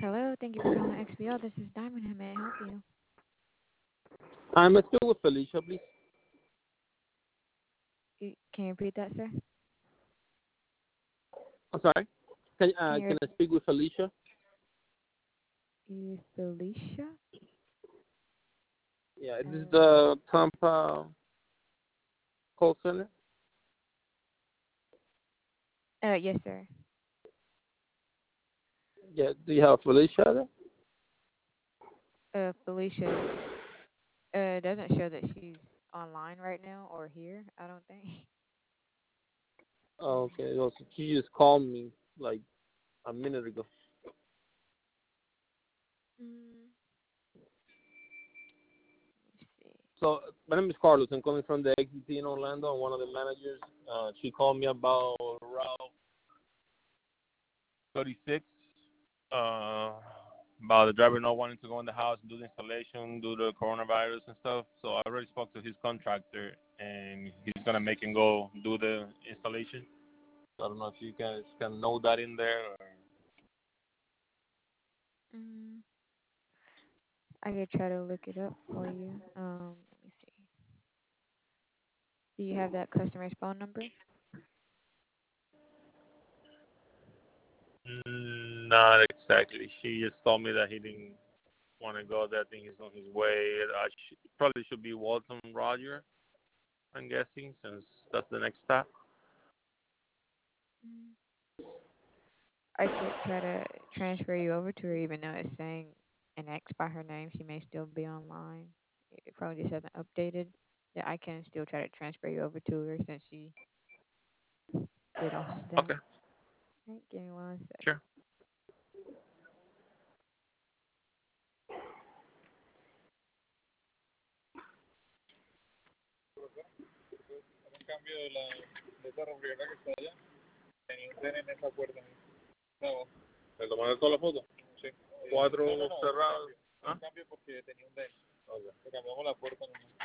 Hello, thank you for calling XBL. This is Diamond. How may I help you? I'm still with Felicia, please. Can you repeat that, sir? I'm sorry. Can Can you can I speak with Felicia? repeat Felicia? Yeah, this is Uh, the Tampa call center. yes, sir. Yeah, do you have Felicia Felicia, doesn't show that she's online right now or here, I don't think. there? Okay, well, so she just called me like a minute ago. Mm, let's see. So my name is Carlos. I'm calling from the XDT in Orlando. I'm one of the managers. She called me about Route 36. About the driver not wanting to go in the house and do the installation, do the coronavirus and stuff. So I already spoke to his contractor, and he's gonna make him go do the installation. So I don't know if you guys can know that in there. Or... Mm, I could try to look it up for you. Let me see. Do you have that customer's phone number? Not exactly. She just told me that he didn't want to go there. I think he's on his way. Probably should be Walton Roger, I'm guessing, since that's the next stop. Mm, I could try to transfer you over to her, even though it's saying an X by her name. She may still be online. It probably just hasn't updated. Yeah, I can still try to transfer you over to her since she did all of that. Okay, Right, give me one sure. second. Un cambio de esa refrigeradora que está allá, tenía un tren en esa puerta. No, ¿Me tomaste toda la foto? sí. Cuatro No, cerrados. un cambio porque tenía un DEN. Okay. Le cambiamos la puerta nomás.